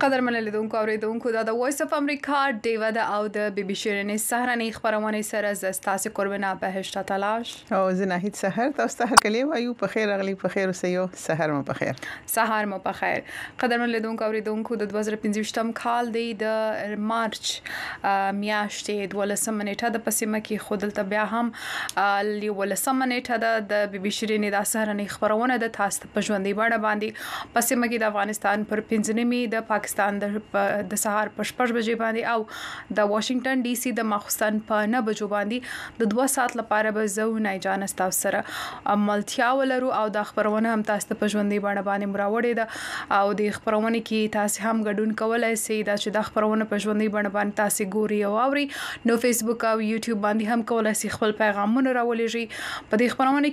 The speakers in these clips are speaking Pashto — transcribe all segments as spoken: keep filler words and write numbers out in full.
قدرمن لیدونکو اوریدونکو دا د وایس اف امریکا ډیوه د او د بي بي شيرنې سهرنې خبرونه سره زستاسو قربنا بهشت تلاش او زه نه هیڅ سحر تاسو ته کلی وایو په خیر اغلی په خیر اوسئ سحر مو په خیر سحر مو په خیر قدرمن لیدونکو اوریدونکو د دوه زره پنځه کال دی د مارچ میاشتې د ولسم نیټه د پسیمه کې خودلته بیا هم ل ولسم نیټه د بي بي شيرنې د سهرنې خبرونه د تاسو په ژوندۍ باندې باندې پسیمه کې د افغانستان پر پنځنیمه د پاکستان د د سهار په شپږ بجې باندې او د واشنگټن ډي سي د مخصن په نه بجو باندې د دوه ساعت لپاره به زو نه جانس تاسو سره عملتیا ولرو او د خبرونه هم تاسو په ژوندۍ باندې باندې مراوړې ده او د خبرونه کې تاسو هم ګډون کولای شئ دا چې د خبرونه په ژوندۍ باندې باندې تاسو ګوري او اوري نو فیسبوک او یوټیوب باندې هم کولای شئ خپل پیغامونه راولېږئ په دې خبرونه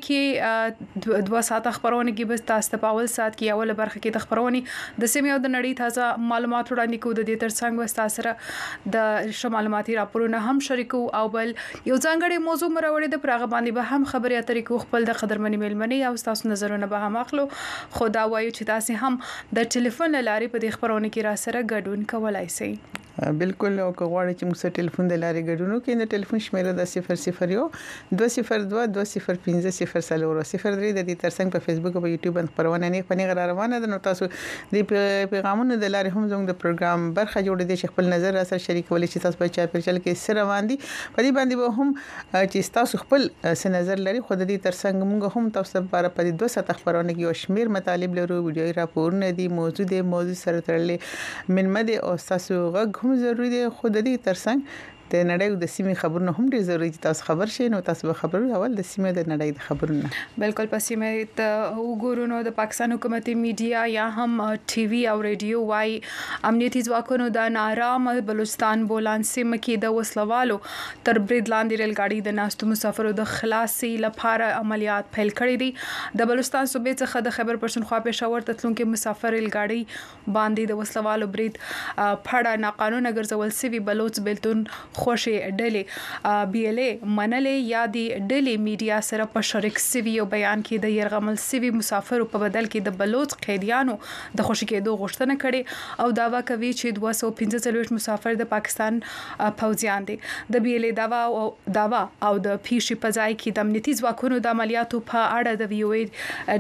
کې دوه ساعت خبرونه کې بس تاسو په اول ساعت کې اول برخه کې د خبرونه د سیمې او د نړۍ تازه معلومات وړاندې کوو د دې ترڅنګ وستا سره د شو معلوماتي راپورونه هم شریکو او بل یو ځانګړي موضوع مروړې د پرغه باندې به هم خبري اترې کو خپل د قدرمنې ملمنې او تاسو نظرونه به هم اخلو خدا وایو چې تاسو هم د ټلیفون لارې په دې خبرونه کې را سره ګډون کولای شئ بالکل او کوغواړی چې موږ سره ټلیفون د لارې ګډونو کې د ټلیفون شمیره د صفر صفر یو دوه صفر دوه دوه صفر پنځه صفر څلور صفر درې د دې ترڅنګ په فیسبوک او یوټیوب باندې خبرونه نه پني غره روانه ده نو تاسو د پیغامونو د لارې هم زموږ د پروګرام برخه جوړ دي چې خپل نظر را سره شریکول چې تاسو په چا پرچل کې سره باندې په دې باندې به هم چې تاسو خپل س نظر لري خو د دې ترڅنګ موږ هم تاسو لپاره په دوه ساعت خبرونه کې شمیر مطالب لرو ویډیو راپورونه دي موضوع دي موضوع سره تړلې من مده او تاسو غږ هم ضروري دی خو د دې ترڅنګ د نړۍ د سیمې خبرونه هم ډیر ضروري دي تاسو خبر شئ نو تاسو به خبرو اول د سیمې د نړۍ د خبرونه بالکل په سیمې ته وګورو د پاکستان حکومتي میډیا یا هم ټي وي او رادیو وايي امنیتي ځواکونو د نارام بلوچستان بولان سیمه کې د وسلوالو تر برید لاندې ریل ګاډي د ناستو مسافرو د خلاصي لپاره عملیات پیل کړي دي د بلوچستان صوبې څخه د خیبر پښتونخوا پېښور ته تلونکو مسافر ریل ګاډي باندې د وسلوالو برید پړه ناقانونه ګرځول سوي بلوچ بیلتون خوشي ډلې بي ال اي منلې یا د ډلې میډیا سره په شریک سوي او بیان کې د يرغمل سوي مسافرو په بدل کې د بلوچ قیدیانو د خوشي کېدو غوښتنه کړې او داوا کوي چې دوه سوه پنځه څلوېښت مسافر د پاکستان پوځیان دي د بي ال اي داوا او داوا او د پیشي په ځای کې د امنیتي ځواکونو د عملیاتو په اړه د وی او اي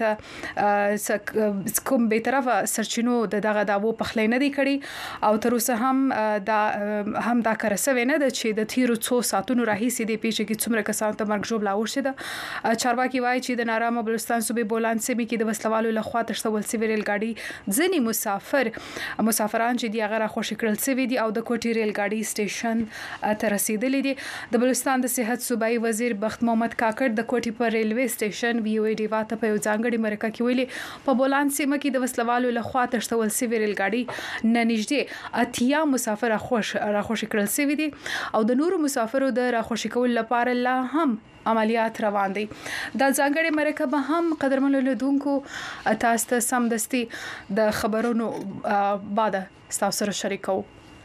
ډیواته کوم به طرفه سرچینو د دغه داوو په خلې نه دی کړی او تر اوسه هم دا هم دا کار سوي نه د چې د تیرو څو ساتونو راهیسې د پیښې کې څومره کسان ته مرګ ژوبلا ورشي ده چارواکي وایي چې د نارام بلوچستان صوبې بولان سیمه کې د وسلوالو لخوا تشتول سوي ریل ګاډي ځنی مسافر مسافران چې دی هغه خوشی کړل سوي دي او د کوټي ریل ګاډي سټیشن ته رسیدلې دي د بلوچستان د صحت صوبایي وزیر بخت محمد کاکړ د کوټي پر ریلوي سټیشن وی او ای ډی واته په یو ځانګړي مرکه کې ویلي په بولان سیمه کې د وسلوالو لخوا تشتول سوي ریل ګاډي نه نږدې اتیا مسافر خوش را خوشی کړل سوي دي او د نورو مسافرو د راخوشي کول لپاره لا هم عملیات روان دي د ځانګړي مرکه به هم قدرمن لیدونکو تاسو ته سمدستي د خبرونو بعد تاسو سره شریکو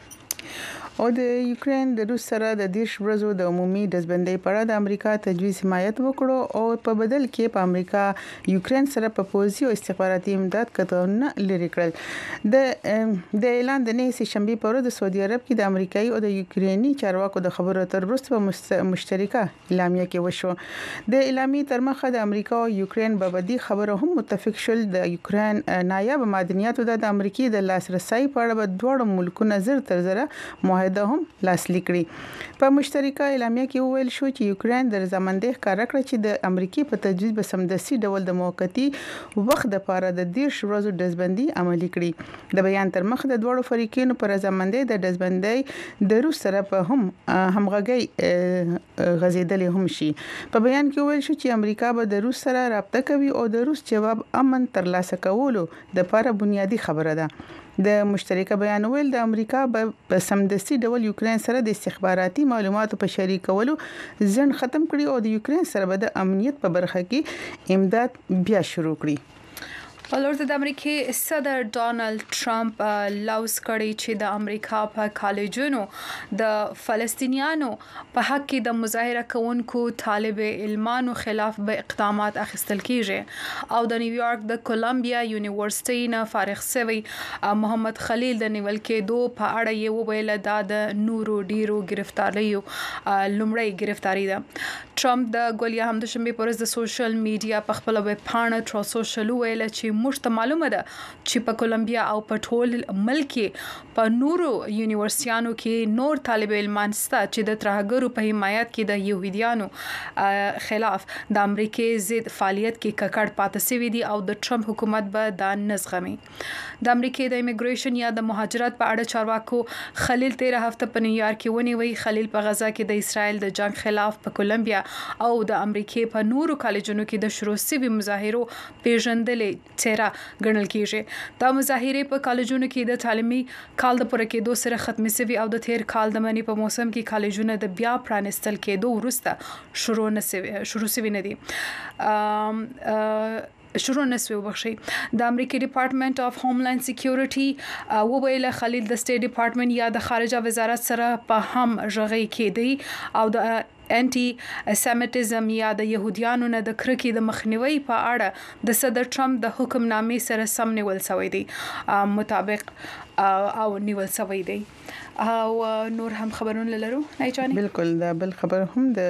او د یوکرين د روس سره د دیش ورځو د عمومي دزبندۍ پر د امریکا تجویز حمایت وکړو او په بدل کې په امریکا یوکرين سره په پوځي او استخباراتي امداد کتهونه لري کړل د د اعلان د نه سه شنبه پر د سعودي عرب کې د امریکایي او د یوکريني چارواکو د خبرو اترو وروسته په مشترکه اعلامیه کې وشو د اعلامیه تر مخه د امریکا او یوکرين په بدی خبره هم متفق شول د یوکرين نایب معدنیاتو د امریکای د لاسرسي په اړه د دوه ملکونو نظر تر زره معاهده هم لاسلیک کړی په مشترکه اعلامیه کې ویل شو چې یوکرين د زمندې ښکارا کړ چې د امریکای په تجویز به سمدستي ډول د موقتی وخت لپاره د دیش ورځو دزبندي عملي کړي د بیان تر مخ د دوه فریقینو پر زمندې د دزبندۍ د روس سره په هم همغږي غزیدلې هم شي په بیان کې ویل شو چې امریکا به د روس سره رابطه کوي او د روس جواب امن ترلاسه کولو د لپاره بنیادی خبره ده د مشترکه بیان ویل د امریکا په سمدستي ډول یوکرين سره د استخباراتي معلوماتو په شریکولو ځن ختم کړي او د یوکرين سره به د امنیت په برخه کې امداد بیا شروع کړي ولورته د امریکای صدر ډانلډ ټرمپ لوز کړی چې د امریکا په کالجونو د فلسطینیانو په حق کې د مظاهره کوونکو طالب علمانو خلاف به اقدامات اخیستل کیږي او د نیویارک د کولمبیا یونیورسيټي نه فارغ شوی محمد خلیل د نیول کېدو په اړه یې وویل دا د نورو ډیرو گرفتاریو لومړی گرفتاری ده. ټرمپ د ګولیا هم د شنبه پر د سوشل میډیا په خپل ویب پاڼه تر سوشل ویل چې موږ ته معلومه ده چې په کولمبیا او په ټول ملک په نورو یونیورسيانو کې نور طالب علمان سته چې د ترهګرو په حمایت کې د يهوديانو خلاف د امریکای ضد فعالیت کې ککړ پاتې شوی دي او د ټرمپ حکومت به دا نزغمي. د امریکای د ایمیګریشن یا د مهاجرت په اړه چارواکو خلیل تیره هفته په نیویارک کې ونیوي. خلیل په غزا کې د اسرایل د جنگ خلاف په کولمبیا او د امریکای په نورو کالجونو کې د شروع شوی مظاهرو پیژندلې چیرې ګڼل کیږي. دا مظاهره په کالجونو کې د تعلیمي کال د پوره کېدو سره ختمې شوي او د تیر کال د منی په موسم کې کالجونه د بیا پرانستل کېدو وروسته شروع نشوي شروع شوي نه دي. شروع نسوي وبخشي. د امریکای ډپارټمنټ اف هوملاند سکیورټي وویل خلیل د سټیټ ډپارټمنټ یا د خارجه وزارت سره په هم ژغې کېدی او د انټي سیمیټیزم یا د يهوديانو نه د کرکې د مخنیوي په اړه د صدر ټرمپ د حکم نامې سره سم نیول شوی دی مطابق او نیول شوی دی. او نور هم خبرونه لرو نه چاني بالکل دا بل خبر هم د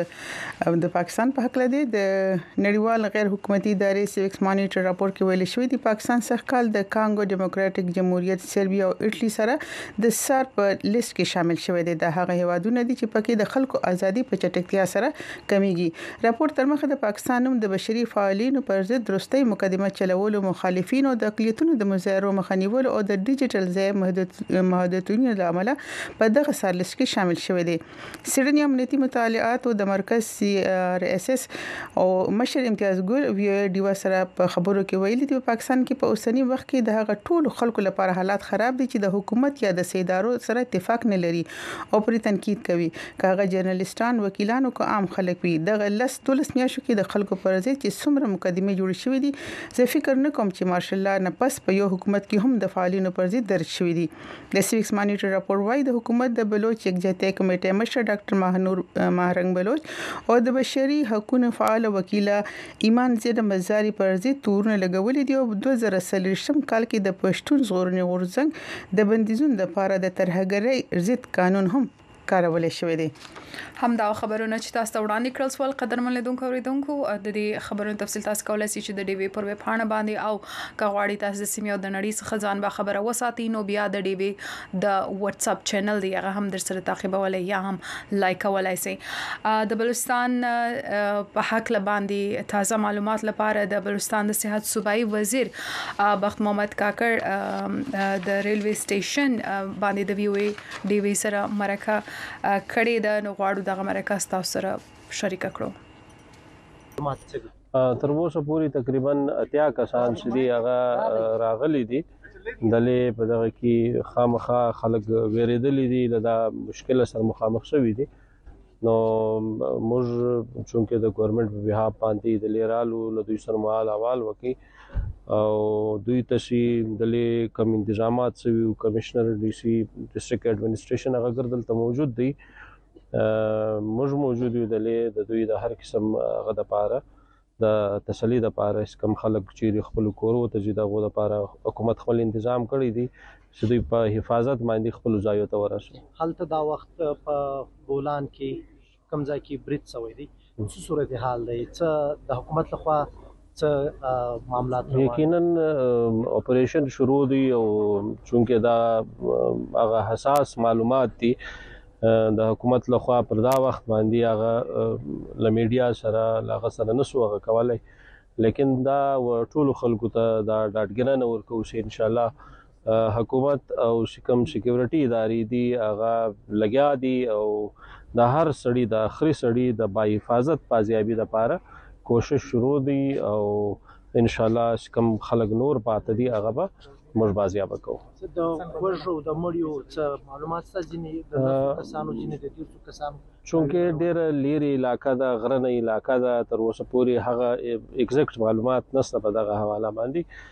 د پاکستان په حق لدی د نړیوال غیر حکومتي ادارې سیویکس مانیټر راپور کې ویل شوی دی پاکستان سخت کال د کانګو ډیموکراټک جمهوریت سربیا او ایټلی سره د سار په لیست کې شامل شوی دی. د هغه هیوادونو دي چې پکې د خلکو ازادي په چټکتیا سره کمیږي. راپور تر مخه د پاکستان هم د بشري فعالینو پر ضد درستۍ مقدمه چلولو مخالفینو د اقلیتونو د مظاهرو مخنیولو او د ډیجیټل ځای محدودیتونو لامل په دغه سرلیست کې شامل شوی دی. سیډنی امنیتي مطالعات او د مرکز سی آر اس اس او مشر امتیاز ګل وی ډیو سره په خبرو کې ویلي دی پاکستان کې په اوسنی وخت کې د هغه ټولو خلکو لپاره حالات خراب دي چې د حکومت یا د سیدارو سره اتفاق نه لري او پر تنقید کوي. کاغه جرنالستان وکیلانو کو عام خلک وي دغه لس دولس میاشتو کې د خلکو پر ضد چې څومره مقدمه جوړ شوې دي زه فکر نه کوم چې مارشل الله نه پس په یو حکومت کې هم د فعالینو پر ضد درج شوې دي. د سیویکس مانیټر راپور وايي د حکومت د بلوچ یکجهتي کمیټې مشر ډاکټر ماهنور ماهرنګ بلوچ او د بشري حقوقو فعال وکیل ایمان زید مزاری پر ضد تورونه لګولې دي او دوه زره څلوېښتم کال کې د پښتون ژغورنې غورځنګ د بندیزونو لپاره د ترهګرۍ ضد قانون هم کارول شوې دي. هم دا خبرونه چې تاسو وړاندې کړل سوال قدرمن لیدونکو اوریدونکو د دې خبرونو تفصیل تاسو کولای شئ چې د ډي وی پر ویب پاڼه باندې او کغواړی تاسو د سیمې او د نړۍ څخه ځان با خبره وساتئ نو بیا د ډي وی د واتس اپ چینل دی هغه هم در سره تعقیبولای یا هم لایک ولای شئ. د بلوچستان په حق لباندې تازه معلومات لپاره د بلوچستان د صحت صوبایي وزیر بخت محمد کاکړ د ریلوي سټیشن باندې د وی وی ډي وی سره مرکه کړې ده نو غواړو دغه مرکه تاسو سره شریک کړو. تر اوسه پوری تقریبا اتیا کسان چې دی هغه راغلي دي دلې په دغه کې خامخا خلک ویریدلې دي دا مشکل سره مخامخ شوي دي نو موږ چونکه د ګورنمنت په بها باندې د لیرالو له دوی سره مال حوال وکي او دوی تشي دلې کم انتظامات سوي کمشنر ډي سي ډیسټریکټ ایڈمنسټریشن هغه ګردل ته موجود دي موږ موجود یو دلې د دوی د هر قسم غو د پاره د تسلی د پاره کم خلک چې خپل کورو ته جدا غو د پاره حکومت خپل تنظیم کړی دي چې دوی په حفاظت باندې خپل ځایو ته ورسو. هلته دا وخت په بولان کې کمزای کې بریټ سوي دي څه صورتحال دی څه د حکومت لخوا څه معاملات یقینا اپریشن شروع دي او چونکه دا هغه حساس معلومات دي د حکومت لخوا پر دا وخت باندې هغه ل میډیا سره لاغه سره نسو هغه کولای لیکن دا ټول خلکو ته دا ډاډګرنه ورکو چې ان شاء الله حکومت او کوم سکیورټي ادارې دي هغه لګیا دي او د هر سړی د اخري سړی د با حفاظت پازیابي لپاره کوشش شروع دي او ان شاء الله کوم خلک نور پاتې دي هغه به موږ بازیاب کوو. د ورجو د مړیو څه معلومات څه ځینې د کسانو ځینې د دې کسانو چونکه ډېر لیري علاقہ دا غرنه علاقہ دا تر اوسه پورې هغه ایگزیکټ معلومات نشته په دغه حواله باندې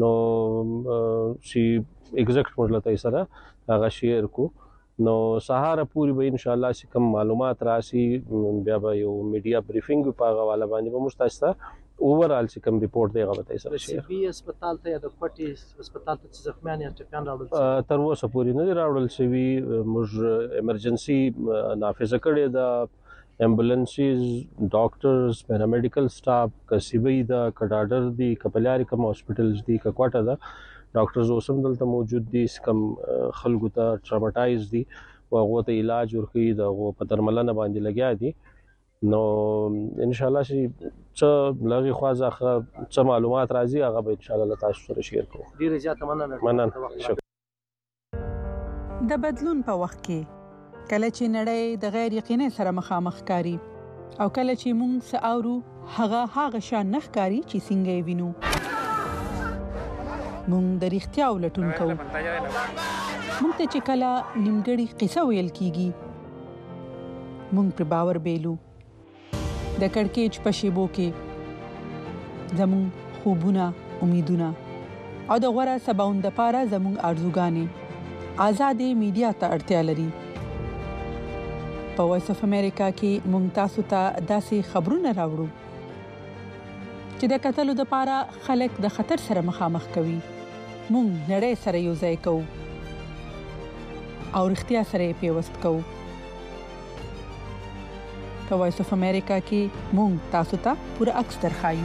نو سی ایگزیکټ مطلب سره هغه شیر کو نو سهار پوری به ان شاء الله چې کوم معلومات راشي بیا به یو میډیا بریفینګ په هغه والا باندې به مستاسته اوورال چې کوم ریپورت دی هغه به سره شیر بي هسپتال ته یا د کوټي هسپتال ته چې زخمیان یا ټپيان راوړل تر اوسه پوری نه راوړل شوی موږ ایمرجنسي نافذه کړې ده امبولانسز ډاکټرز پیرامیډیکل سټاف کسبي دا کډاډر دي کپلاري کوم هاسپټلز دي ککواټه ده ډاکټرز اوسم دلته موجود دي کم خلکو ته ټراماټایز دي او هغه ته علاج ورکوي دا هغه په درملنه باندې لګیا دي نو ان شاء الله چې څه لږه خوازه څه معلومات راځي هغه به ان شاء الله تاسو سره شیر کوو ډیره زیاته مننه مننه شکر د بدلون په وخت کې کله چې نړۍ د غیر یقیني سره مخامخ کاری او کله چې موږ ساورو هغه هغه شان نخکاری چې څنګه وینو مونږ د اړتیا ولټون کوو مونږ ته چې کله نیمګړی قصه ویل کیږي مونږ پر باور بیلو د کڑکېچ په شیبو کې زمون خوبونه امیدونه او د غوړه سباوند لپاره زمون ارزوګانې آزادې میډیا ته اړتیا لري په وایس اف امریکا کې مونږ تاسو ته داسې خبرونه راوړو چې د قتلو د لپاره خلک د خطر سره مخامخ کوي مونږ نړۍ سره یو ځای کوو او اړتیا سره پیوست کوو په وایس اف امریکا کې مونږ تاسو ته پوره عکس درخایو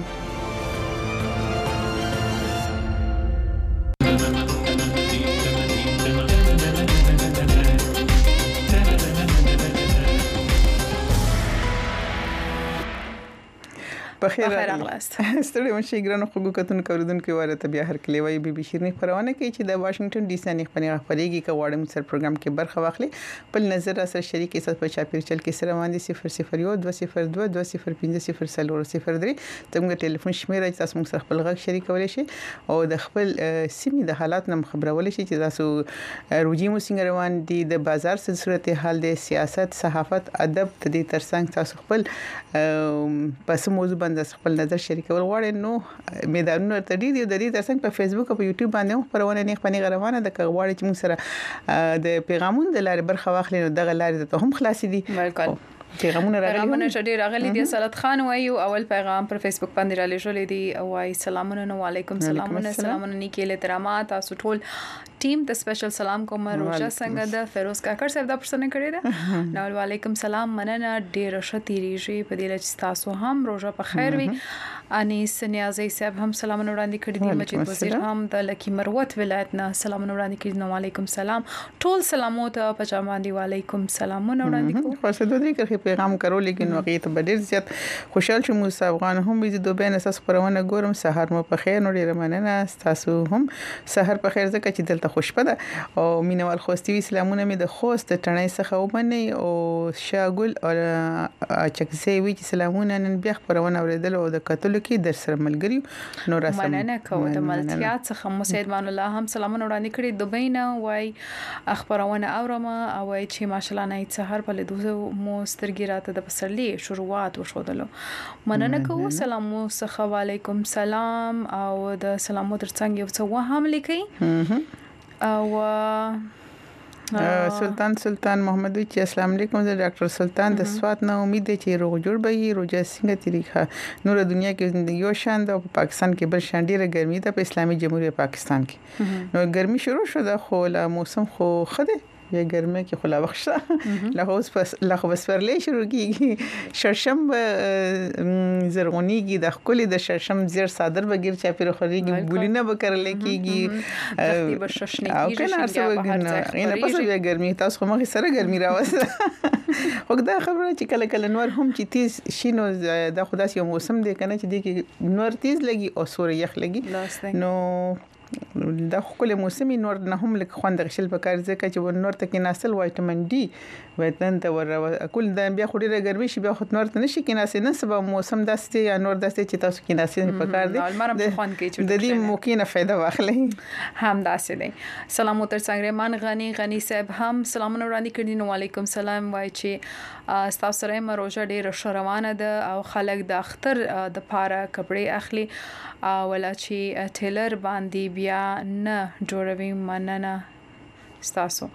بخیر راغلاست ستړي مشي ګرانو خو کوتون کوردونکو ورته بیا هر کلی وای بي بي شيرني خبرونه کوي چې د واشنگټن ډي سي نه خبرونه خبريږي کوړم سر پروګرام کې برخه واخلي په نظر سره شریک است په چاپیر چل کې سره باندې صفر صفر یو دوه صفر دوه دوه صفر پنځه صفر صفر صفر درې څنګه ټلیفون شمیره چې تاسو موږ سره خپل غږ شریکولای شي او د خپل سیمې د حالات نم خبرول شي چې تاسو روجي مو څنګه روان دي د بازار څه صورت حال دي سیاست صحافت ادب د دې ترڅنګ تاسو خپل پس موضوع باندې خپل نظر شریکول غواړئ نو میدانونه ته دي د دې ترڅنګ په فیسبوک او په یوټیوب باندې هم خبرونه نه خپنی غروانه د غواړي چې موږ سره د پیغامونو د لارې برخه واخلي نو دغه لارې ته هم خلاصې دي بالکل پیغامونه راغلي پیغامونه شډیر راغلي دي سلط خان وایو اول پیغام پر فیسبوک باندې را لېږل دي او وايي سلامونه علیکم سلامونه سلامونه نیکه احترامات تاسو ټول ټیم ته سپیشل سلام کوم روزا څنګه ده فیروز کاکر صاحب دا پرسنه کړی ده نو وعلیکم سلام مننه ډیر شتیریږي په دې لچ تاسو هم روزا په خیر وي انیس نیازی صاحب هم سلامونه وړاندې کړی دي مجید وزیر هم د لکی مروت ولایت نه سلامونه وړاندې کړی نو علیکم سلام ټول سلامات په جامه دی وعلیکم سلامونه وړاندې کوم خاصه دوی کې پیغام کرو لیکن وقې ته ډیر زیات خوشحال شوم موسی افغان هم بيزي دوبین اساس پرونه ګورم سحر مو په خیر نو ډیر مننه تاسو هم سحر په خیر زکه چې دلته خوشپده او مینوال خوستي سلامونه مې د خوست ټنۍ څخه ومني او شاګل او چکسي وی چې سلامونه نن بیا پرونه اوریدل او د قتل کې در سره ملګری نو راسم مننه کوم د ملتیا څخه مو سید مان الله هم سلامونه وړاندې کړی دوبۍ نه وای اخبارونه اورم او چې ماشالله نه سحر په لیدو مو سترګې راته د پسرلی شروعات وشودلو مننه کوم سلام څخه وعلیکم سلام او د سلامو ترڅنګ یو څه وهم لیکي او سلطان سلطان محمد وی السلام علیکم د ډاکټر سلطان د سوات نه امید دی چې روغ جوړ به روزه څنګه طریقه نور دنیا کې زندگی او شان د پاکستان کې بل شان ډیره ګرمي ده په اسلامي جمهوریت پاکستان کې نو ګرمي شروع شو د خو لا موسم خو خده یا ګرمه کې خلا وخته له اوس پس له اوس پرلې شروع کیږي شرشم زرغونیږي د خپل د شرشم زیر صادر بغیر چا پیر خوريږي بولینه بکرل کیږي تختی بششنه کیږي چې نه پس بیا ګرمي تاسو کومه سره ګرمي راوسته وګدا خبره چې کله کله نور هم چې تیز شینو د خدای یو موسم دی کنه چې دی کې نور تیز لګي او سور یخ لګي نو دا خپل موسمي نور نه هم لکه خوند غشل پکار ځکه چې ور نور ته کې ناسل وایټامین ډي وایټن ته ور کول دا بیا خوري ګرمي شي بیا خو نور ته نشي کې ناسې نن سبا موسم داسته یا نور داسته چې تاسو کې ناسې پکار دي المرم خوند کې چې د دې موکې نه فائدہ واخلي هم داسې دی. سلام تر څنګه مان غني غني صاحب هم سلامونه وړاندې کړي. نو وعلیکم سلام وای چې تاسو سره مروجه ډېر روانه ده او خلک د اختر د پاره کپڑے اخلي ولا چې ټیلر باندې بیا نه جوړوي مننه ستاسو.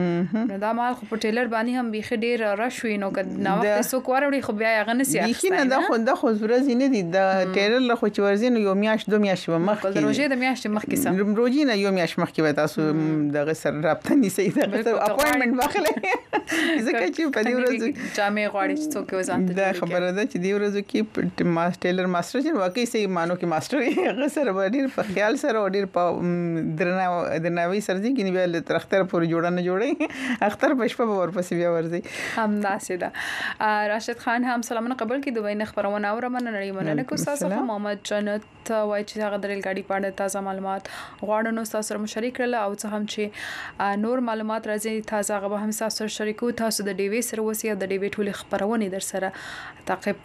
نو دا مال خو په ټیلر باندې هم بيخي ډیر راشوي نو کله نو وخت سو کوړې خو بیا هغه نسی اخستای نه دا خو دا خو ورځ نه دي دا ټیلر له خو چې ورزین یو میاش دو میاش مخ کې روزه د میاش مخ کې سم روزي نه یو میاش مخ کې تاسو دغه سر رابطه نسی دا اپوینټمنټ واخلې ځکه چې په دې ورځ جامې غواړي چې څوک وزانته دا خبره ده چې دې ورځ کې ماستر ټیلر ماستر چې واقعي سي مانو کې ماستر هغه سره ډیر په خیال سره ډیر په درنه درنوي سرځي کې نیول تر اختر پورې جوړه نه جوړي اختر پښپا به ورپسې بیا ورځي هم داسې ده. راشد خان هم سلامونه قبل کې دوی نه خبرونه اورم نه لري مننه کو تاسو محمد جنت وای چې هغه د ریل ګاډي په اړه تازه معلومات غواړو نو تاسو سره مشارک کړل او څه هم چې نور معلومات راځي تازه غو هم تاسو سره شریکو تاسو د ډیوی سره وسی د ډیوی ټول خبرونه در سره تعقیب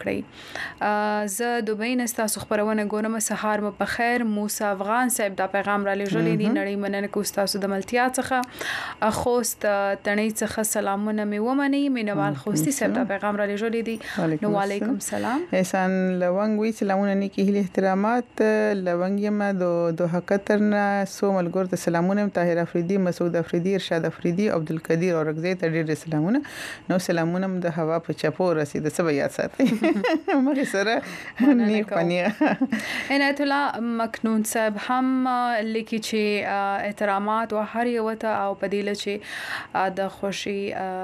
کړئ. زه دوی نه تاسو خبرونه ګورم سهار مو په خیر. موسی افغان صاحب دا پیغام را لېږلی دی نړۍ مننه کو تاسو د ملتیا څخه خوست تنی څخه سلامونه مې ومني مینوال خوستي صاحب دا پیغام را لېږلی دی. نو وعلیکم سلام. احسان لونګ وی سلامونه نیکی هلي احترامات لونګ یم د دوه قطر نه سو ملګر ته سلامونه طاهر افریدي مسعود افریدي ارشاد افریدي عبدالقدیر اورګزی ته ډېر سلامونه. نو سلامونه د هوا په چپو رسید سبا یاد ساتي مګر سره نیک پنیه. عنایت الله مکنون صاحب هم لیکي چې احترامات او هر یو ته او په دې چې د خوشي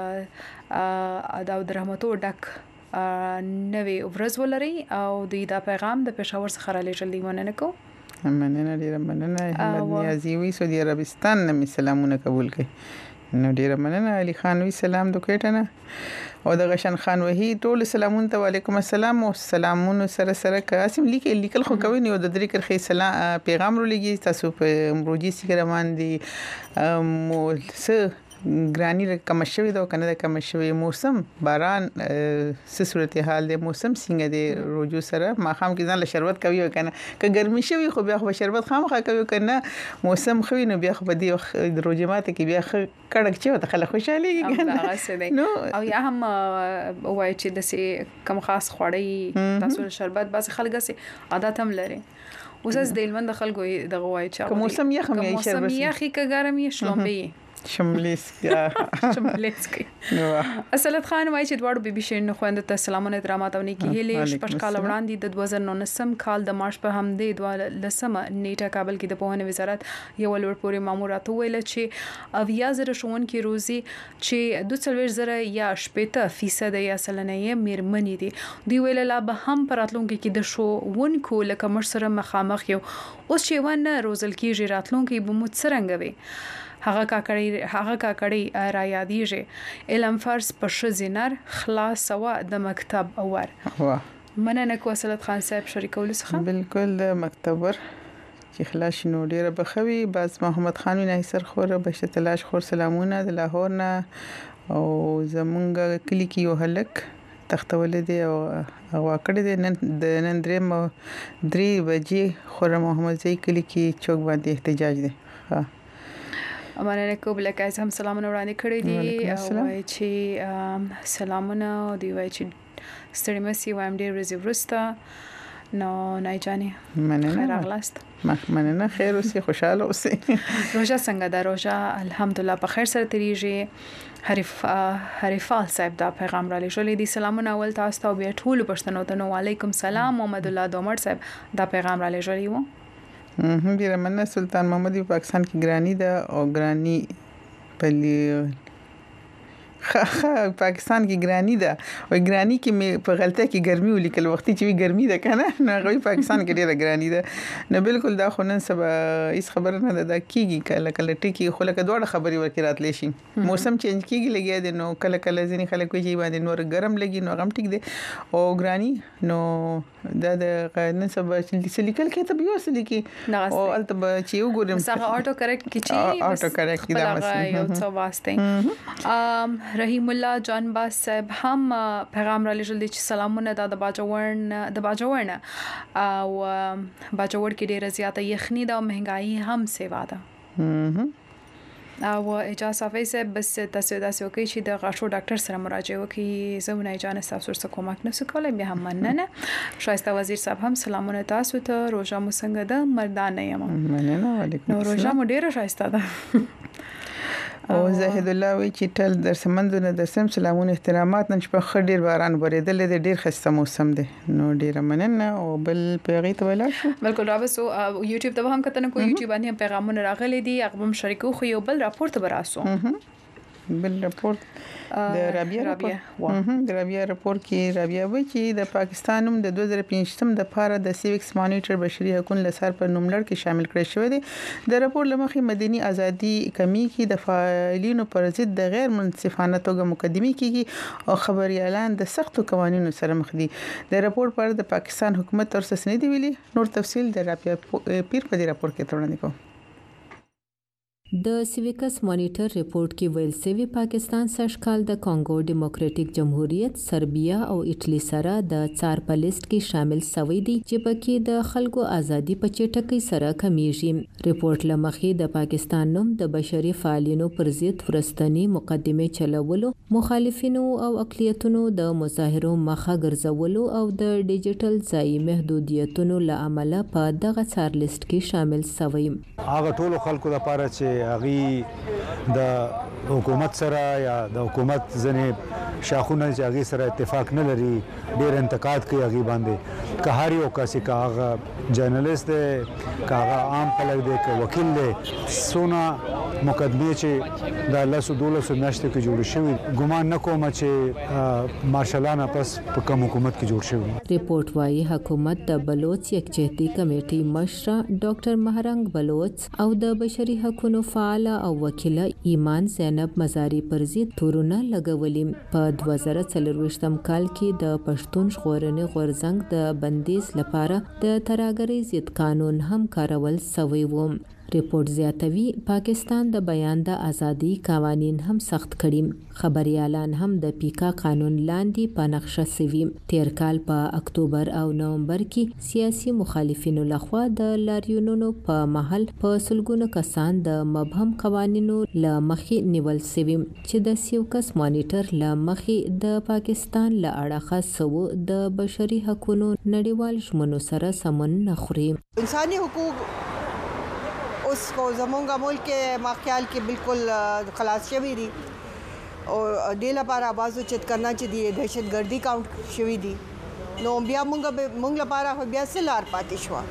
د رحمتو ډک نوې ورځ ولري او د دا پیغام د پېښور څخه را لېږل دی. مننه کو مننه ډیره مننه. احمد نیازی وی سعودي عربستان نه سلامونه قبول کړي. نو ډیره مننه. علي خان وی سلام دوکېټه نه او د غشن خان وهي ټول سلامون ته وعلیکم السلام او سلامونه سره سره قاسم لیکل لیکل خو کوي نو د درې کرخي سلام پیغام رو لګي تاسو په امروجي سیګرمان دي مو س ګرانی کم شوی دا کنه د کم شوی موسم باران څه صورتحال دی موسم څنګه دی روجو سره ما خام کې ځان له شربت کوي کنه که ګرمي شوی خو بیا خو شربت خامخا کوي کنه موسم خو نو بیا خو په دې د روجمات کې بیا کډک چې ته خلک خوشاله کیږي نو او یا هم وای چې د سي کم خاص خوړی تاسو شربت بس خلک سي عادت هم لري اوس از د علم د خلکو د غوای چې موسم یې هم یې شربت موسم یې خې کګرمي شلومبي شملیسکی شملیسکی اصلت خان وای چې دواړو بیبي شین خويند ته سلامونه درامات او نیکی هلي شپږ کال وړاندې د دوه زره نولسم کال د مارچ په همدې دوه لسمه نیټه کابل کې د پوهنې وزارت یو لوړ پورې مامورات ویل چې اویا زره شون کې روزي چې دوه څلور زره یا شپږ فیصد یا سلنه میرمنې دي دی ویل لا به هم پراتلونکو کې د شو ون کو لکه مر سره مخامخ یو اوس چې ونه روزل کېږي راتلونکو به مو څرنګ وي هغه کاکړی هغه کاکړی را یادېږي علم فرض په شزینر خلاص سوا د مکتب اور واه مننه کو اصلت خان صاحب شریکول څخه بالکل د مکتب ور چې خلاص نو ډیره بخوي باز محمد خان نه سر خوره بشت تلاش خور سلامونه د لاهور نه او زمونږ کلی کې یو هلک تختول دي او هوا کړی دي نن د نن درې درې بجې خور محمد زئی کلی کې چوک باندې احتجاج دي. ها مننه کو بل کایس هم سلامونه وړاندې کړی دي وای چې سلامونه دی وای چې ستړي مسی وایم ډیر ورځې ورسته نو نه جاني مننه خیر اغلاست مننه خیر اوسې خوشاله اوسې روزه څنګه ده روزه الحمدلله په خیر سره تیریږي حریف حریفال صاحب دا پیغام را لېږلی دي سلامونه اول تاسو ته بیا ټول پښتنو ته نو وعلیکم سلام محمد الله دومر صاحب دا پیغام را لېږلی وو. هم ډیره مننه سلطان محمد په پاکستان کې ګرانی ده او ګرانی په پاکستان کې ګرانی ده او ګرانی کې مې په غلطه کې ګرمي ولیکل وختي چې وی ګرمي ده کنه نو غوي پاکستان کې ډیره ګرانی ده نه بالکل دا خو نن سبا هیڅ خبر نه ده کیږي کله کله ټکی خو لکه دوړه خبري ورکې راتلی شي موسم چینج کیږي لګیا دي نو کله کله ځینې خلک وایي باندې نور ګرم لګي نو غم ټیک دي او ګرانی نو دا د نن سبا چې لیکل کې ته بيو سلی کې او البته چې وګورم څنګه اټو کریکټ کې چې اټو کریکټ دا مسله یو څه واسطه ام رحیم الله جان باس صاحب هم پیغام را لېږل چې سلامونه د باجوړن د باجوړن او باجوړ کې ډیره زیاته یخني ده او مهنګایي هم سیوا ده او اجازه صافي صاحب بس تاسو تاسو کوي چې د غاښو ډاکټر سره مراجعه وکړي زونه اجازه تاسو سره کومک نشو کولای بیا هم مننه شایسته وزیر صاحب هم سلامونه تاسو ته روزه مو څنګه ده مردانه یم مننه وعلیکم نو روزه مو ډیره شایسته ده او زاهد الله وی چې ټل در سمندونه د سم سلامونه احترامات نن شپه خډیر باران ورېدل د ډیر خسته موسم دی نو ډیر مننه او بل پیغی ته ولا شو بالکل رابسو یوټیوب ته هم کتنه کو یوټیوب باندې پیغامونه راغلي دي هغه هم شریکو خو یو بل راپورټ براسو بل راپورټ د رابعه راپورټ د رابعه راپورټ کې رابعه وایي چې د پاکستان هم د دوه زره پنځم د پاره د سیویکس مانیټر بشري حقوقو لسر پر نوملړ کې شامل کړی شوی دی د راپور لمخې مدني ازادي کمی کې د فعالینو پر ضد د غیر منصفانه توګه مقدمه کیږي او خبريالان د سختو قوانینو سره مخ دي د راپور پر د پاکستان حکومت تر څه نه دی ویلي نور تفصیل د رابعه پیر په دې راپور کې وړاندې کوم د سیویکس مانیټر ریپورت کې ویل سوي پاکستان سږکال د کانګو ډیموکراټیک جمهوریت سربیا او ایټلی سره د څار په لیست کې شامل شوی دي چې پکې د خلکو ازادي په چټکۍ سره کمیږي ریپورت لمخې د پاکستان نوم د بشري فعالینو پر ضد ورستنی مقدمه چلولو مخالفینو او اقلیتونو د مظاهرو مخه ګرځولو او د ډیجیټل ځای محدودیتونو لامل په دغه څار لیست کې شامل شوی هغه ټول خلکو لپاره چې هغه د حکومت سره یا د حکومت ځنې شاخونه چې هغه سره اتفاق نه لري ډیر انتقاد کوي هغه باندې که هر یو کس که هغه جرنالست دی که هغه عام خلک دی که وکیل دی سونه مقدمه چې د لاسو دولسو میاشتو کې جوړ شوی ګمان نه کوم چې مارشالانه پس په کوم حکومت کې جوړ شوی ریپورت وايي حکومت د بلوچ یکجهتي کمیټې مشره ډاکټر مهرنګ بلوچ او د بشري حقوقو فعال او وکیل ایمان زینب مزاری پر ضد تورونه لګولې په دوه زره څلرويشتم کال کې د پښتون ژغورنې غورځنګ د بندیز لپاره د ترهګرۍ ضد قانون هم کارول شوی و ریپورت زیاتوي پاکستان د بیان د ازادي قوانین هم سخت کړي خبريالان هم د پیکا قانون لاندې په نقشه سوي تیر کال په اکتوبر او نومبر کې سیاسي مخالفینو لخوا د لاریونونو په محل په سلګونو کسان د مبهم قوانینو لمخې نیول شوي چې د سیوکس مانیټر لمخې د پاکستان له اړخه سو د بشري حقوقو نړیوال ژمنو سره سمون نه خوري انساني حقوق اوس کو زمونږه ملک ما خیال کې بالکل خلاص شوی دي او د لپاره بازو چت کرنا چې دی دهشتګردي کاونټ شوی دي نو بیا مونږ به مونږ لپاره بیا سلار پاتې شو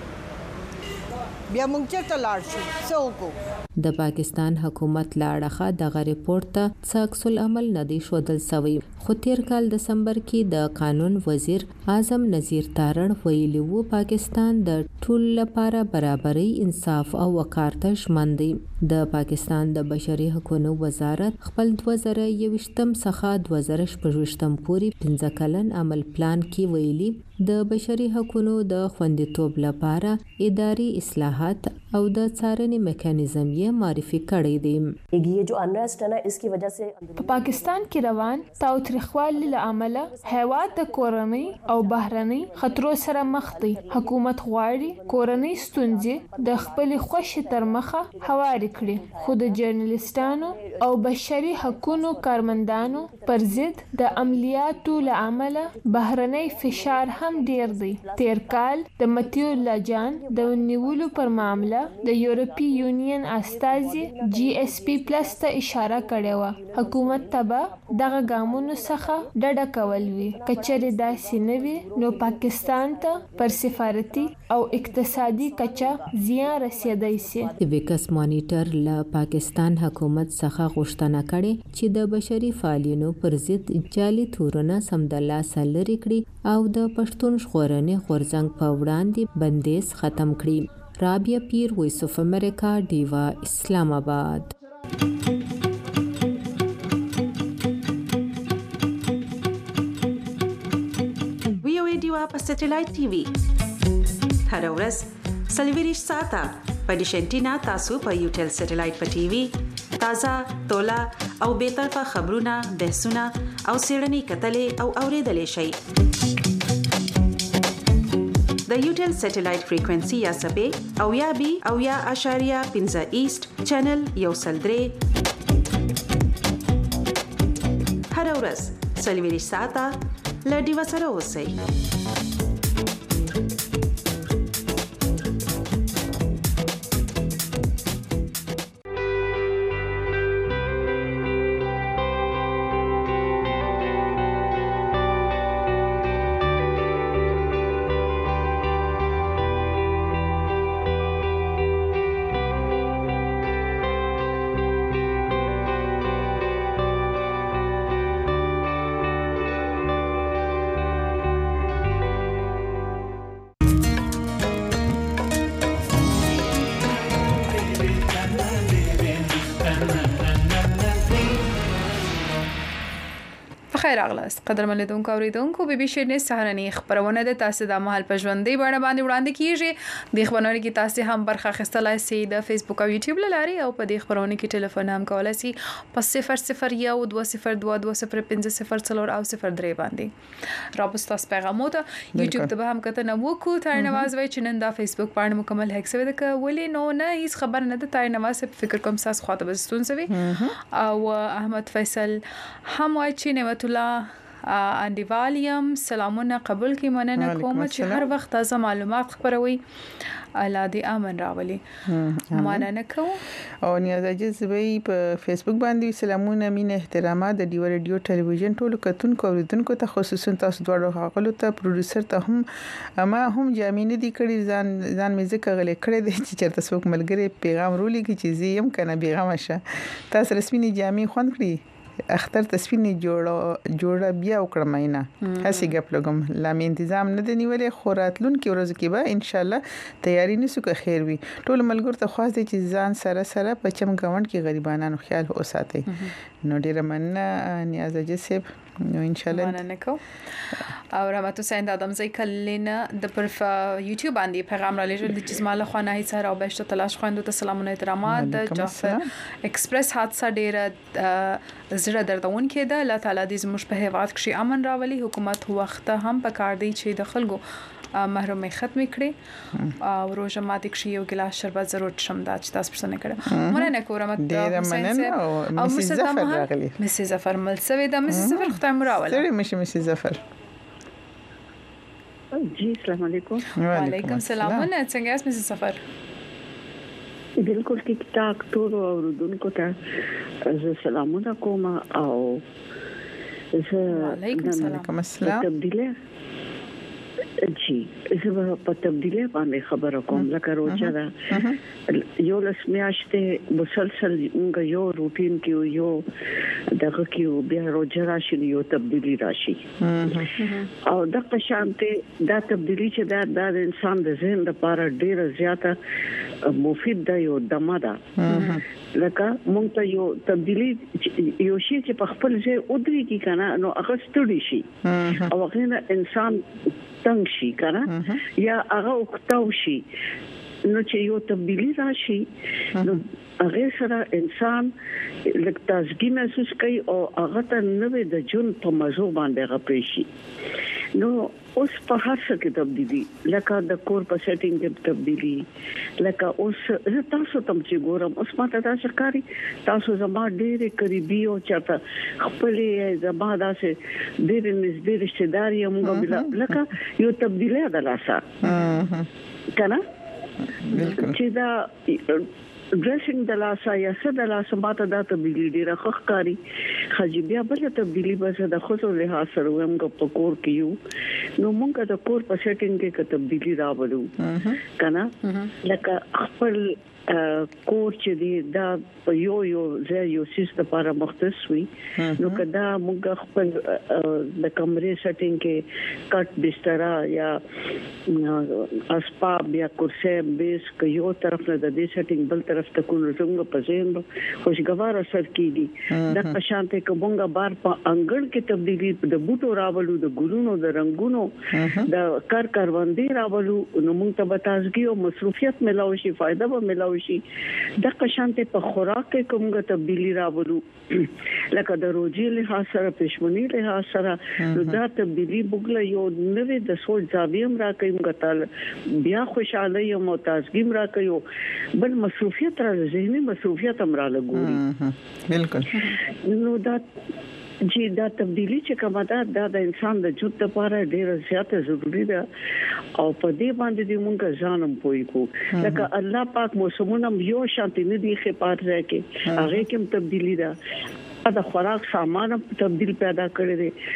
بیا مونږ چرته لاړ شو څوک د پاکستان حکومت لاړه د ریپورت ته څاکس العمل ندی شودل سوی خو تیر کال دسمبر کې د قانون وزیر اعظم نذیر تارړ ویلي وو پاکستان د ټول لپاره برابرۍ انصاف او وقار ته ژمن دی د پاکستان د بشري حقوقو وزارت خپل دوه زره یوویشتم څخه دوه زره شپږویشتم پورې پنځه کلن عمل پلان کې ویلي د بشري حقوقو د خوندیتوب لپاره اداري اصلاحات او د څارنې میکانیزم یې معرفي کړی دی یہ جو انریسٹ ہے نا اس کی وجہ سے په پاکستان کې روان تاوتریخوالي له امله هیواد د کورنۍ او بهرنۍ خطرو سره مخ دی حکومت غواړي کورنۍ ستونزې د خپل خوښ تر مخه هواري کړي خو د جرنالستانو او بشري حقوقو کارمندانو پر ضد د عملیاتو له امله بهرنۍ فشار هم ډیر دی تیر کال د متیو لاجان د نیولو پر پر معاملې د یورپی یونین استازي جی ایس پی پلس ته اشاره کړې و. حکومت ته دغه ګامونو څخه ډډه کول وی. کچره داسې نه وي نو پاکستان ته پر سفارتي او اقتصادي کچا زیان رسیدای شي. ویکس مانیټر له پاکستان حکومت څخه غوښتنه کړې چې د بشري فعالینو پر ضد جعلي تورونه سمدلاسه لرې کړي او د پښتون ژغورنې غورځنګ په وړاندې بندیز ختم کړي. رابعه پیر، وایس اف امریکا، ډیوا، اسلام آباد. وی او ډیوا په سټلایټ ټي وي هر ورځ سلویریش ساته په ډیشنټینا تاسو په یوټل سټلایټ په ټي وي تازه تولا او به طرفه خبرونه، بحثونه او سیړنی کتلې او اوریدلې شي. د یوټل سټلایټ فریکوئنسي یا سبې او یا بي او یا اشاریه پنځه ایست چینل یو سلدري هر ورځ سلویریش ساته لډي وسره اوسئ. خیر اغلاس قدرمن لیدونکو اوریدونکو بي بي شيرنې سهارني خبرونه د تاسو د محل په ژوندۍ باندې باندې وړاندې کیږي. د خبرونو کې تاسو هم برخه اخیستلای شئ د فیسبوک او یوټیوب لاري او په دې خبرونو کې ټلیفون هم کولای شئ په صفر صفر یو دوه صفر دوه دوه صفر پنځه صفر څلور او صفر درې باندې رابطه تاسو پیغامو ته یوټیوب ته هم کته نه وکړو. تر نواز وای چې نن د فیسبوک باندې مکمل هک سوي د ولې نو نه هیڅ خبر نه ده. تر نواز فکر کوم ساس خاطر بستون سوي او احمد فیصل هم وای چې نعمت الله انډیوالیم سلامونه قبول کی مننه کوم چې هر وخت تازه معلومات خبروي. الله دې امن راولي. مننه کوم او نیاز جزوی په فیسبوک باندې سلامونه مين احترامات د ډیو رادیو ټلویزیون ټولو کتونکو اوریدونکو ته خصوصا تاسو دواړو غاغلو ته پروډوسر ته هم ما هم جامینه دي کړی ځان ځان مې ځکه غلې کړې دي چې چرته څوک ملګری پیغام رولې کی چې زیم کنه پیغام شه تاسو رسمي جامې خوند کړی اختر تسفینی جوړه جوړه بیا وکړم نه هسي غپ لګم لا می تنظیم نه دی نیولې خوراتلون کې ورځ کې به ان شاء الله تیاری نسو که خیر وي. ټول ملګر ته خاص دي چې ځان سره سره په چم غوند کې غریبانو خیال اوساتي. نو ډیر مننه نیاز جسب نو ان شاء الله مننه کو او رحمت حسین ادم زئی کلینا د پر یوټیوب باندې پیغام را لېږل د جسماله خانه هي سره او بهشته تلاش خويندو ته سلامونه احترامات. د جعفر ایکسپریس حادثه ډیره زړه دردون کې ده. الله تعالی دې زموږ په هیواد کې امن راولي. حکومت وخت هم پکار دی چې د خلکو محرومي ختم کړي او روزه ماته کې یو ګلاس شربت ضرور شم دا چې تاسو پرسنه کړه. مننه کوم ډیر مننه او مسز ظفر راغلی. مسز ظفر ملسوي د مسز ظفر ختم راوله. سړي مشه مسز ظفر. جی السلام علیکم. وعلیکم السلام. ونه څنګه یاست مسز ظفر؟ بالکل ټیک ټاک ټول اوردونکو ته زه سلامونه کوم او زه وعلیکم السلام. تبدیله جی زه په تبدیله باندې خبره کوم لکه روزه ده یو لس میاشتې مسلسل موږ یو روټین کې یو دغه کې بیا روزه راشي یو تبدیلی راشي او د شانته دا تبدیلی چې دا د انسان د ذهن لپاره ډیره زیاته مفید ده یو دمه ده. لکه مونږ ته یو تبدیلی یو شی چې په خپل ځای ودرې کی کنه نو هغه ستړي شي او هغه انسان تنگ شي کنه یا هغه وختاو شي نو چې یو تبدیلی راشي نو هغه سره انسان لکه تازګي محسوس کوي او هغه ته نوې د جون په مزو باندې غپې شي. نو اوس په هر څه کې تبدیلی لکه د کور په سیټینګ کې تبدیلی لکه اوس زه تاسو ته چې ګورم اوس ماته دا ښکاری تاسو زما ډېر قریبي او چاته خپلې زما داسې ډېر نږدې رشتہ دار یم موږ لکه یو تبدیلی ده لاسه کنه چې دا ډریسینګ د لاسه یا څه د لاسه ماته دا تبدیلی ډیره ښکاری خجی بیا بل تبدیلی بس د خصو له سره موږ په کور کې یو نو موږ د کور په سیټینګ کې تبدیلی راوړو کنه لکه خپل کور چې دی دا په یو یو ځای یو سیس لپاره مختص وي نو کدا موږ خپل د کمرې سیټینګ کې کټ بستر یا اسباب یا کرسي بیس کې یو طرف نه د دې سیټینګ بل طرف ته کول څنګه پځین خوشګوار اثر کیږي د قشانته کومګه بار په انګړ کې تبدیلی د بوټو راولو د ګلونو د رنگونو د کار کاروندې راولو نو موږ ته بتازګي او مصروفیت ملاوي شي فائدہ به ملاوي شي د قشانته په خوراک کې کومه تبدیلی راوړو لکه د روزي له سره پښمنی له سره نو دا تبدیلی بوګله یو نوې د سوچ زاویم را کوي موږ بیا خوشاله یو متازګیم را کوي بل مصروفیت را ذهني مصروفیت هم را لګوري بالکل نو دا جی دا تبدیلی چې کومه ده دا د انسان د ژوند لپاره ډیره زیاته ضروری ده او په دې باندې د مونږ ځانم پوي کو لکه الله پاک موسمونه یو شانتي نه دی خپار راکې هغه کوم تبدیلی ده دا خوراک سامان تبدیل پیدا کړی دی